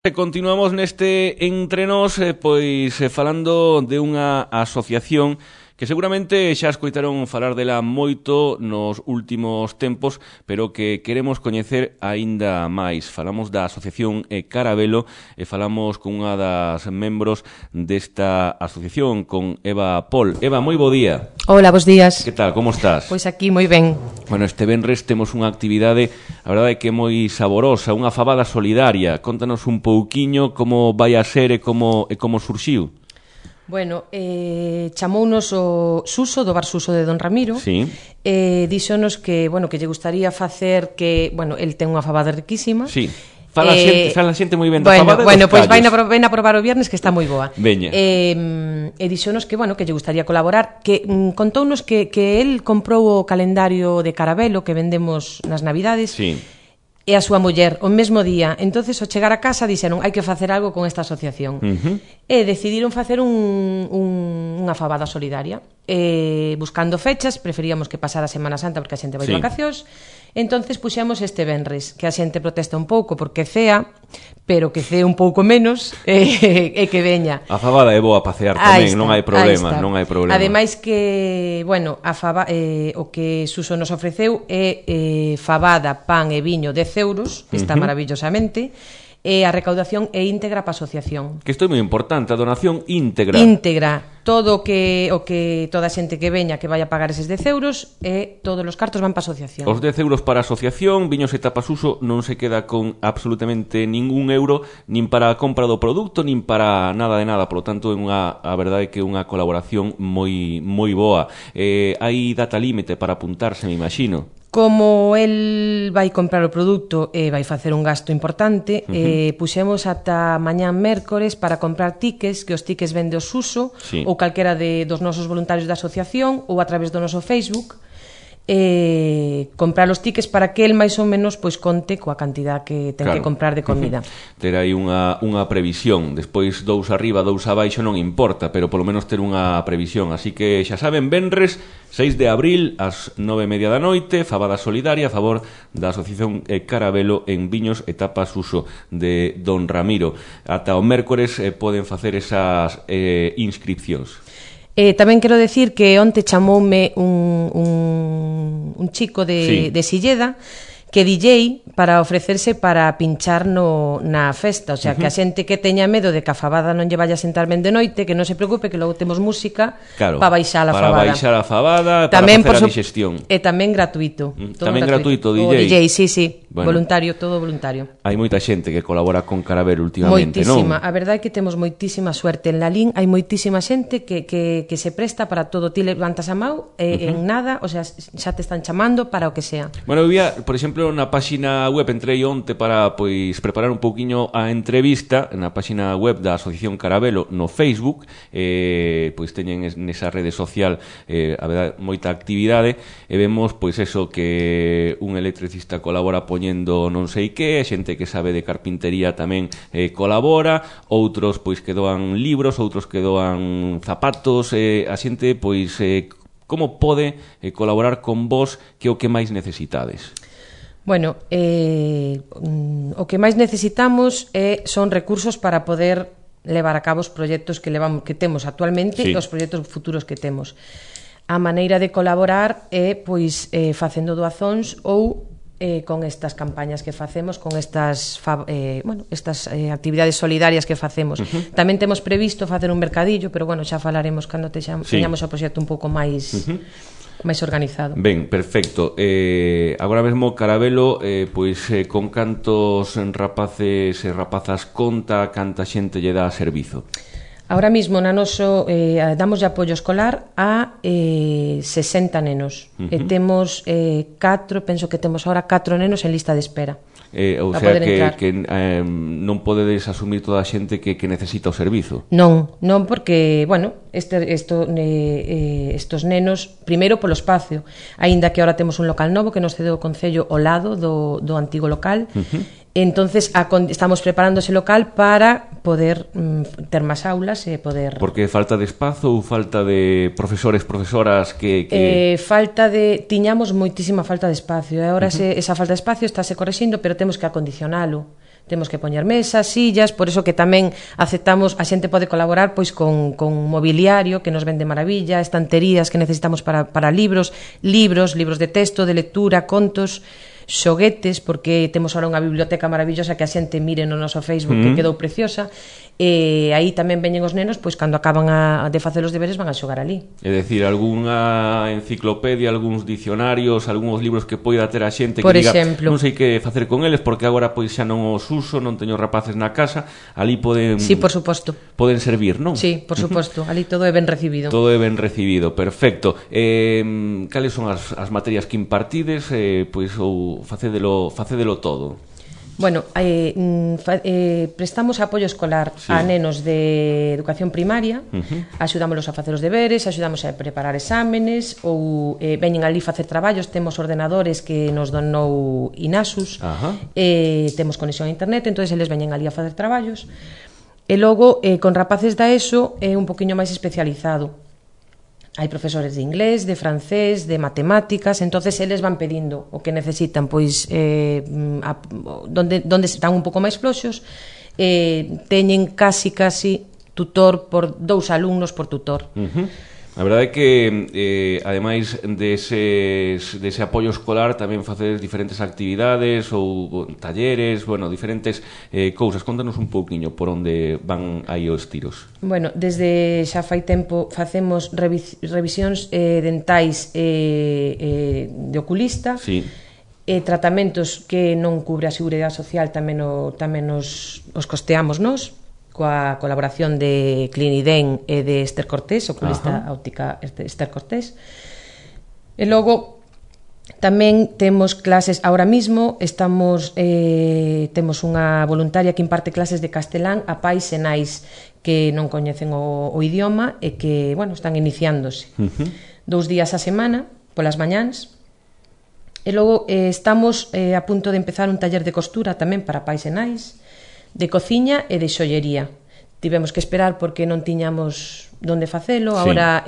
Continuamos neste Entre Nós, falando de unha asociación que seguramente xa escoitaron falar dela moito nos últimos tempos, pero que queremos coñecer aínda máis. Falamos da Asociación Carabelo e falamos con unha das membros desta asociación, con Eva Pol. Eva, moi bo día. Hola, bos días. Que tal, como estás? Pois aquí moi ben. Bueno, este venres temos unha actividade, a verdade é que moi saborosa, unha fabada solidaria. Contanos un pouquiño como vai a ser e como surxiu. Bueno, chamounos o Suso, do bar Suso de Don Ramiro. Sí. Díxonos que, bueno, que lle gustaría facer que, bueno, el ten unha fabada riquísima. Sí. Fala a xente moi ben da fabada. Bueno, pois ven a probar o viernes, que está moi boa. Veña. E díxonos que, bueno, que lle gustaría colaborar, que contounos que el comprou o calendario de Carabelo que vendemos nas Navidades. Sí. E a súa muller, o mesmo día. Entonces, ao chegar a casa, dixeron, hai que facer algo con esta asociación. E decidiron facer unha fabada solidaria. Buscando fechas, preferíamos que pasara a Semana Santa porque a xente vai de vacacións. Entonces puxemos este venres, que a xente protesta un pouco porque cea, pero que cee un pouco menos e que veña. A fabada é boa a pasear tamén, non hai problema, non hai problema. Ademais que, bueno, o que Suso nos ofreceu é fabada, pan e viño 10 euros, que está maravillosamente, e a recaudación é íntegra para a asociación. Que isto é moi importante, a donación íntegra. Íntegra. Todo o que toda a xente que veña que vai a pagar eses 10 euros e todos os cartos van para a asociación. Os 10 euros para a asociación, Viños e Tapas Suso non se queda con absolutamente ningún euro, nin para a compra do produto, nin para nada de nada. Por lo tanto, a verdade é que é unha colaboración moi boa. Hai data límite para apuntarse, me imagino. Como el vai comprar o produto e vai facer un gasto importante, puxemos ata mañán mércores para comprar tickets, que os tickets vende o Suso, sí, ou calquera dos nosos voluntarios da asociación, ou a través do noso Facebook, comprar os tickets para que el máis ou menos pois conte coa cantidad que ten que comprar de comida. Ter aí unha previsión, despois dous arriba, dous abaixo non importa, pero polo menos ter unha previsión. Así que xa saben, venres 6 de abril ás 9:30 da noite, fabada solidaria a favor da Asociación Carabelo en Viños e Tapas Suso de Don Ramiro. Ata o mércores poden facer esas inscripcións. Tamén quero decir que onte chamoume un chico de Silleda, que DJ para ofrecerse para pinchar na festa, o sea, que a xente que teña medo de que a fabada non lle vaya a sentar ben de noite, que non se preocupe, que logo temos música para baixar a fabada. Para baixar a fabada, para facer a digestión. E tamén gratuito. Tamén gratuito, DJ. O DJ, sí, bueno, voluntario, todo voluntario. Hai moita xente que colabora con Carabelo últimamente, non? Moitísima, a verdade é que temos moitísima suerte. En Lalín hai moitísima xente que se presta para todo. Ti levantas a mau en nada, o sea, xa te están chamando para o que sea. Bueno, eu vía, por exemplo, na páxina web, entrei onte para preparar un pouquiño a entrevista na páxina web da Asociación Carabelo no Facebook, teñen nesa rede social a verdade moita actividade, e vemos eso, que un electricista colabora poñendo non sei que, xente que sabe de carpintería tamén colabora, outros que doan libros, outros que doan zapatos, a xente como pode colaborar con vos, que é o que máis necesitades? Bueno, o que máis necesitamos son recursos para poder levar a cabo os proxectos que temos actualmente, e os proxectos futuros que temos. A maneira de colaborar é facendo doazóns ou con estas campañas que facemos, con estas actividades solidarias que facemos. Tamén temos previsto facer un mercadillo, pero bueno, xa falaremos cando teñamos o proxecto un pouco máis organizado. Ben, perfecto. Agora mesmo Carabelo, con cantos rapaces e rapazas conta, canta xente lle dá servizo? Ahora mismo na noso damos apoio escolar a 60 nenos. E temos penso que temos agora 4 nenos en lista de espera. Ou sea que non podedes asumir toda a xente que necesita o servizo? Non, porque, bueno, estos nenos, primeiro polo espacio, aínda que agora temos un local novo que nos cedeu o Concello ao lado do antigo local. Entonces estamos preparando ese local para poder ter máis aulas e poder... Porque falta de espazo ou falta de profesores, profesoras que... Tiñamos moitísima falta de espacio, e agora esa falta de espacio estáse correxindo, pero temos que acondicionalo. temos que poñer mesas, sillas, por eso que tamén aceptamos, a xente pode colaborar pois con mobiliario que nos vende maravilla, estanterías que necesitamos para libros de texto, de lectura, contos, xoguetes, porque temos ahora unha biblioteca maravillosa que a xente mire no noso Facebook que quedou preciosa, e aí tamén veñen os nenos, pois cando acaban de facer os deberes van a xogar ali. É dicir, algunha enciclopedia, algúns dicionarios, algúns libros que poida ter a xente que por diga, exemplo, non sei que facer con eles porque agora pois xa non os uso, non teño rapaces na casa, ali poden... Sí, por suposto. Poden servir, non? Sí, por suposto, ali todo é ben recibido. Todo é ben recibido, perfecto. Cales son as materias que impartides, pois ou facédelo todo? Bueno, prestamos apoio escolar a nenos de educación primaria, axudámolos a facer os deberes, axudamos a preparar exámenes, ou veñen ali facer traballos, temos ordenadores que nos donou Inasus, temos conexión a internet, entón eles veñen ali a facer traballos, e logo con rapaces da ESO é un poquinho máis especializado. Hai profesores de inglés, de francés, de matemáticas, entonces eles van pedindo o que necesitan, pois donde están un pouco máis floxos, teñen casi tutor por 2 alumnos por tutor. A verdade é que, ademais dese apoio escolar, tamén facedes diferentes actividades ou talleres, bueno, diferentes cousas. Contanos un pouquiño por onde van aí os tiros. Bueno, desde xa fai tempo facemos revisións dentais de oculista, tratamentos que non cubre a Seguridade Social tamén os costeamos nós, coa colaboración de Cliniden e de Esther Cortés, oculista óptica Esther Cortés. E logo tamén temos clases, ahora mismo temos unha voluntaria que imparte clases de castelán a pais e nais que non coñecen o idioma e que, bueno, están iniciándose. 2 días a semana, polas mañáns. E logo estamos a punto de empezar un taller de costura tamén para pais e nais, de cociña e de xollería. Tivemos que esperar porque non tiñamos donde facelo, agora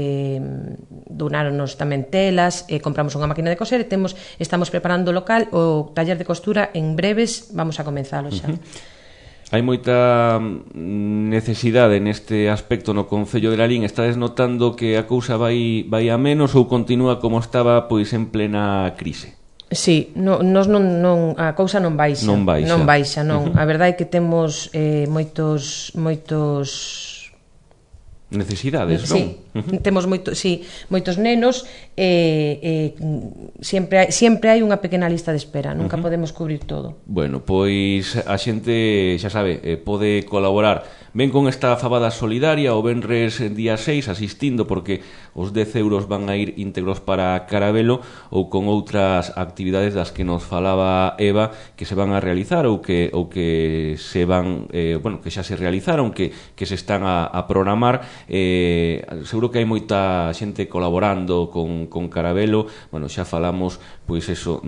donáronos tamén telas, compramos unha máquina de coser e estamos preparando o local, o taller de costura en breves vamos a comenzalo xa. Hai moita necesidade neste aspecto no Concello de Lalín. Estades notando que a cousa vai a menos ou continúa como estaba pois en plena crise? Sí, a cousa non baixa. Non baixa. A verdade é que temos moitos necesidades, non? Temos moitos nenos, sempre hai unha pequena lista de espera, nunca podemos cubrir todo. Bueno, pois a xente, xa sabe, pode colaborar ben con esta fabada solidaria o venres día 6 asistindo, porque os 10 euros van a ir íntegros para Carabelo, ou con outras actividades das que nos falaba Eva que se van a realizar ou que se van, que xa se realizaron, que se están a programar. Seguro que hai moita xente colaborando con Carabelo. Bueno, xa falamos pois eso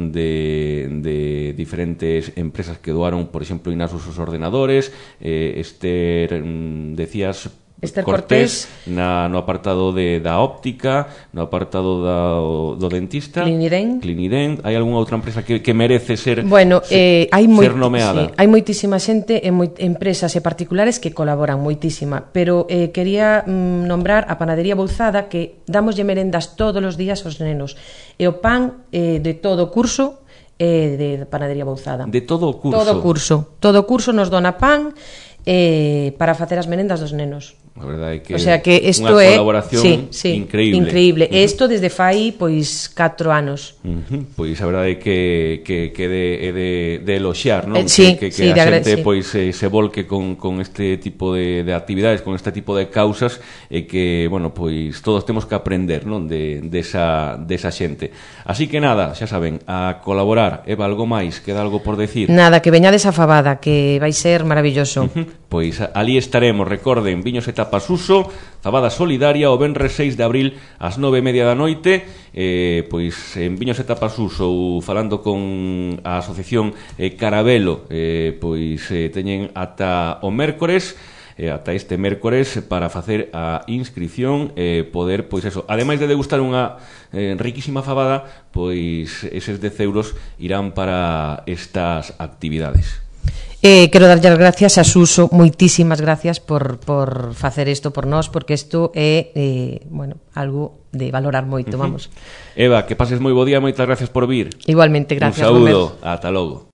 de diferentes empresas que doaron, por exemplo, Inasus os ordenadores, Esther, decías, Esther Cortés no apartado da óptica, no apartado do dentista, Cliniden. Hai algunha outra empresa que merece ser nomeada? Hai moitísima xente, empresas e particulares que colaboran moitísima, pero quería nombrar a Panadería Bouzada, que damoslle merendas todos os días aos nenos, e o pan de todo o curso de Panadería Bouzada. De todo o curso? Todo o curso nos dona pan para facer as merendas dos nenos. A verdade é que, unha colaboración increíble. E isto desde fai 4 anos. Pois a verdade é que é de eloxiar, non? Que a xente pois se volque con este tipo de actividades, con este tipo de causas, e que, bueno, pois todos temos que aprender, non, desa xente. Así que nada, xa saben, a colaborar. Eva, algo máis? Queda algo por decir? Nada, que veñades a fabada, que vai ser maravilloso. Pois ali estaremos, recorden, Viños e Tapasuso, fabada solidaria o venres 6 de abril ás 9:30 da noite, pois en Viños e Tapasuso, ou falando con a asociación Carabelo, pois teñen ata o mércores, ata este mércores, para facer a inscripción e poder, pois eso, ademais de degustar unha riquísima fabada, pois eses 10 euros irán para estas actividades. Quero darlle as gracias a Suso, moitísimas gracias por facer isto por nós, porque isto é bueno, algo de valorar moito, vamos. Eva, que pases moi bo día, moitas gracias por vir. Igualmente, gracias. Un saúdo, ata logo.